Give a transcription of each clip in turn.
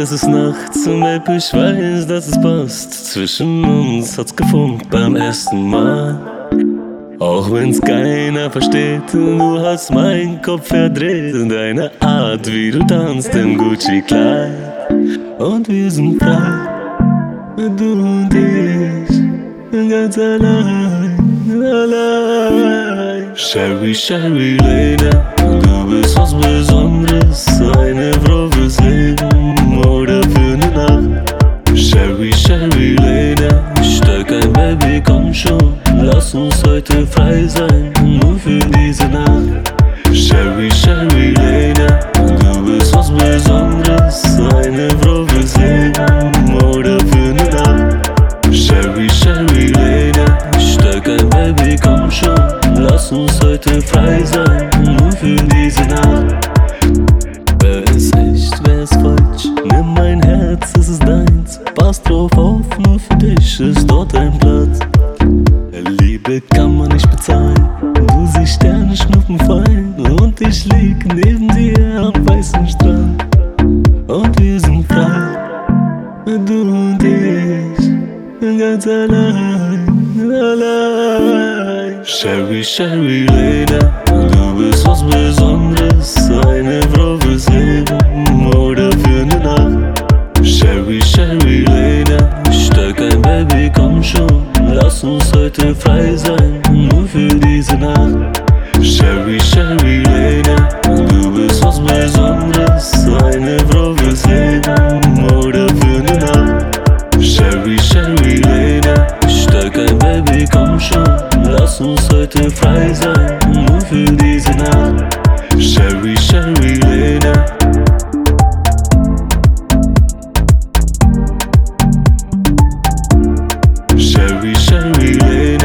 es ist nachts und Baby, ich weiß, dass es passt. Zwischen uns hat's gefunkt beim ersten Mal. Auch wenn's keiner versteht, du hast meinen Kopf verdreht. Deine Art, wie du tanzt im Gucci-Kleid. Und wir sind frei, du und ich, ganz allein, allein. Sherry, Sherry Lady, du bist was Besonderes. Eine Frau fürs Leben oder für eine Nacht. Sherry, Sherry Lady, steig ein Baby, komm schon. Lass uns heute frei sein, nur für diese Nacht. Sherry, Sherry Lady, du bist was Besonderes. Eine Frau fürs Leben oder für eine Nacht. Sherry, Sherry Lady, steig ein Baby, komm schon. Lass uns heute frei sein, nur für diese Nacht. Wer ist echt, wer ist falsch? Nimm mein Herz, es ist deins. Pass drauf auf, nur für dich ist dort ein Platz. Liebe kann man nicht bezahlen. Du siehst Sterne schnuppen fein und ich lieg neben dir am weißen Strand. Und wir sind frei, du und ich, ganz allein, allein. Sherry, Sherry Lady, du bist was Besonderes. Eine Frau fürs Leben oder für eine Nacht. Sherry, Sherry Lady, steig ein Baby, komm schon. Lass uns heute frei sein, nur für diese Nacht. Sherry, Sherry Lady, du bist was Besonderes. Eine Frau fürs Leben oder für eine Nacht. Sherry, Sherry Lady, steig ein Baby, komm schon. Lass uns heute frei sein, nur für diese Nacht. Sherry, Sherry Lady. Sherry, Sherry Lady.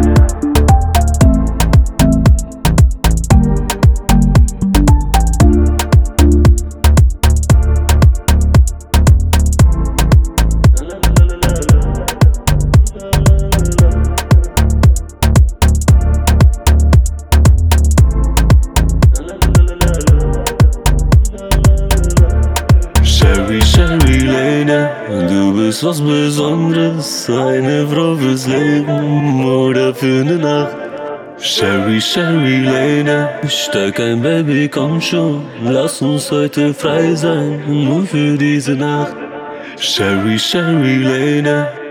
Sherry, Sherry Lady, du bist was Besonderes. Eine Frau fürs Leben oder für eine Nacht. Sherry, Sherry Lady, steig ein Baby, komm schon. Lass uns heute frei sein, nur für diese Nacht. Sherry, Sherry Lady.